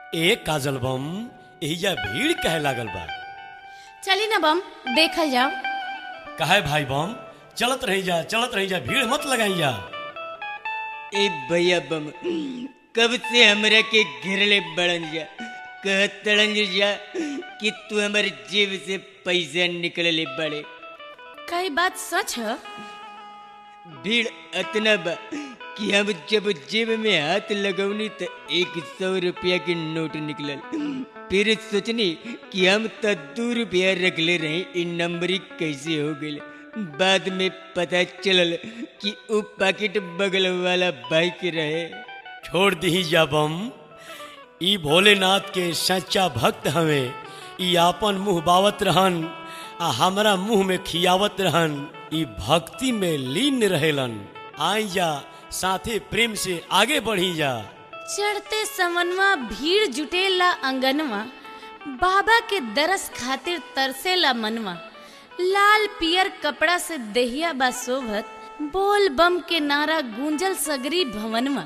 ए काजल बम एहिजा भीड़ कहे लागल बा। चली ना बम देखल जाओ। कहे भाई बम चलत रही जा भीड़ मत लगाई जा। ए भैया बम कब से हमरा के घेरले बड़न जा कहतड़न जा कि तू हमारे जेब से पैसा निकलले बड़े। कई बात सच है। भीड़ अतना बा कि हम जब जेब में हाथ लगौनी तो 100 रुपया के नोट निकलल। फिर सोचनी कि हम तो 2 रुपया रखले रहे इन नंबरी कैसे हो गए। बाद में पता चलल कि वो पैकेट बगल वाला भाई के रहे। छोड़ दी जा बम, ई भोलेनाथ के सच्चा भक्त हवे। ई आपन मुंह बावत रहन आ हमरा मुंह में खियावत रहन। ई भक्ति में लीन रहेलन। आई जा साथे प्रेम से आगे बढ़ी जा। चढ़ते समनवा भीड़ जुटेला अंगनवा, बाबा के दरस खातिर तरसेला मनवा। लाल पियर कपड़ा से देहिया बा शोभत, बोल बम के नारा गूंजल सगरी भवनवा।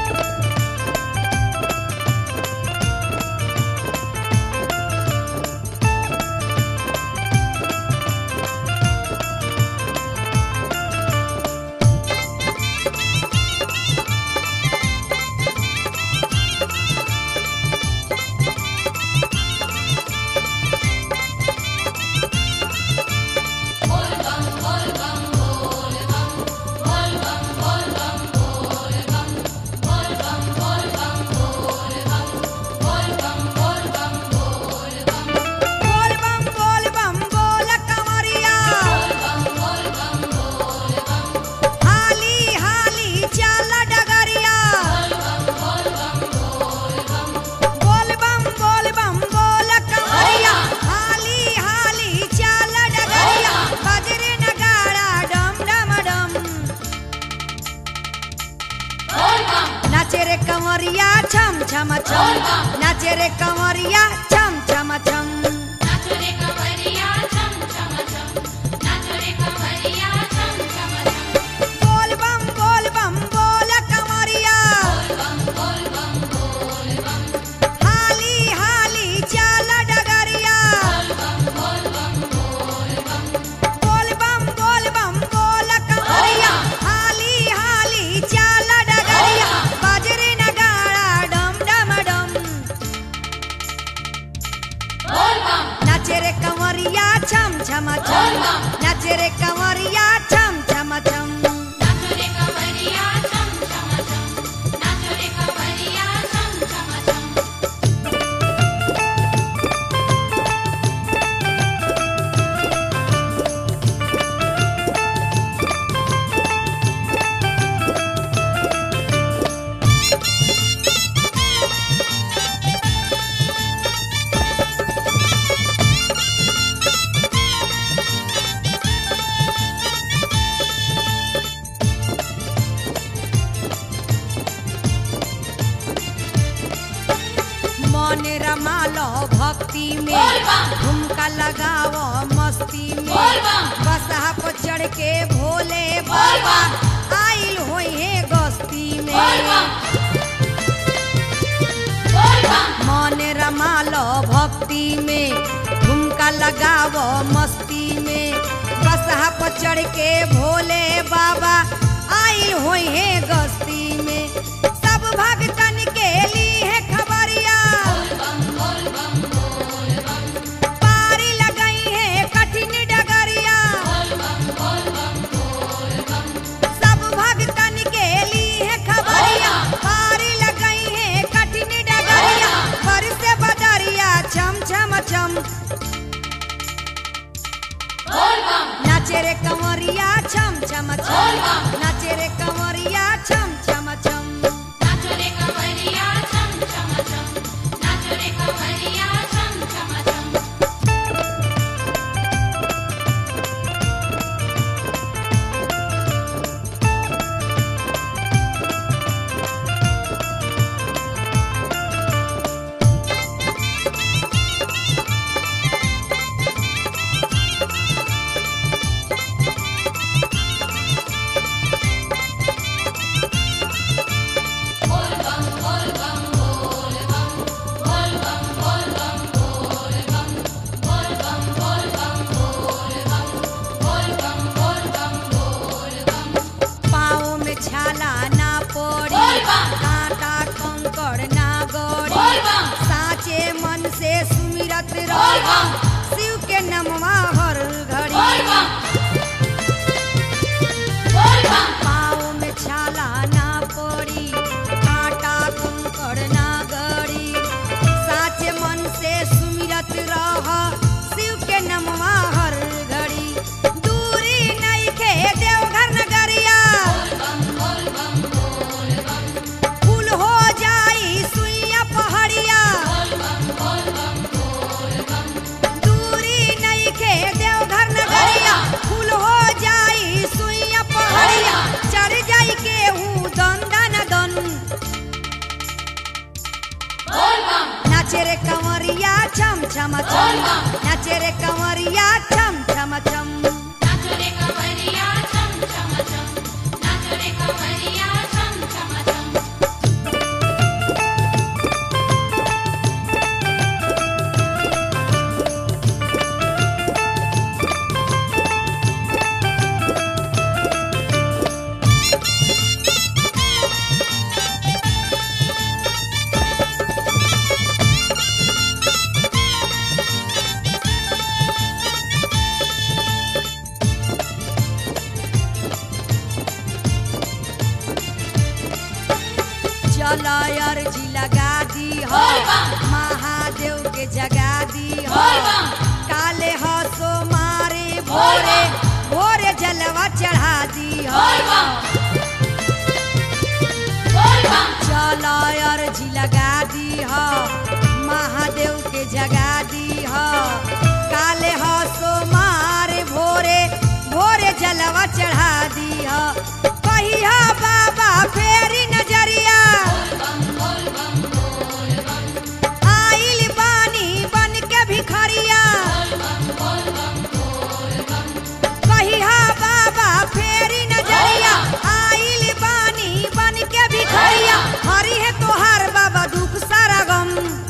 नाचे रे कंवरिया छम छम छम, नाचे रे कंवरिया छम छम छम, नाचो रे कंवरिया छम छम छम, नाचो रे कंवरिया छम छम छम। बोल बम बोल कंवरिया, बोल बम हाली हाली चाल डगरिया, बोल बम बोल बम बोल कंवरिया, हाली हाली चाल डगरिया, बाजरे नगाड़ा डम डम डम, नाचे रे कंवरिया छम छम छम, नाचे रे कंवरिया छम छम छम, नाचो रे कंवरिया छम छम छम, नाचो रे कंवरिया छम छम छम। मन रमालो भक्ति में, झुमका लगाओ मस्ती में, बसहा पर चढ़ के भोले बाबा आइल होई है गस्ती में। मन रमालो भक्ति में, झुमका लगाओ मस्ती में, बसहा पर चढ़ के भोले बाबा आइल होई है गस्ती में। सब भक्तन के लिए है खबरिया, पारी लगाई है कठिन डगरिया, सब भक्तन के लिए है खबरिया, पारी लगाई है कठिन डगरिया, पर से बदरिया छम छम छम, नाचे रे कंवरिया छम छम छम, नाचे रे कंवरिया छम छम छम, नाचो रे कंवरिया छम छम छम, नाचो रे कंवरिया छम छम छम। के नमवा हर घड़ी पाँव में छाला ना पड़ी कांटा कंकड़ ना गड़ी साचे मन से सुमिरत रह शिव के नमवा हर घड़ी दूरी नहीं खे देवघर नगरिया फूल हो जाई सुइया पहाड़िया दूरी नहीं खे देवघर नगरिया फूल हो जाई सुइया पहाड़िया चढ़ जाई केहू दंदा न दन नाचे रे कंवरिया छम छम छम नाचे रे कंवरिया छम छम छम चला अर्जी लगा दी हो महादेव के जगा दी हो काले हसो मारे भोरे भोरे जलवा चढ़ा दी हो चला अर्जी लगा दी हो महादेव के जगा दी हो काले हसो मारे भोरे भोरे जलवा चढ़ा दी हो कहिया बाबा फेरी नजरिया आइल बानी बन के भिखरिया कहिया बाबा फेरी नजरिया आइल बानी बन के भिखरिया हरि है तोहार बाबा दुख सारा गम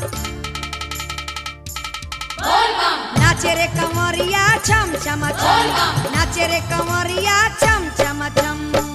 नाचे रे कंवरिया छम छम छम नाचे रे कंवरिया छम छम छम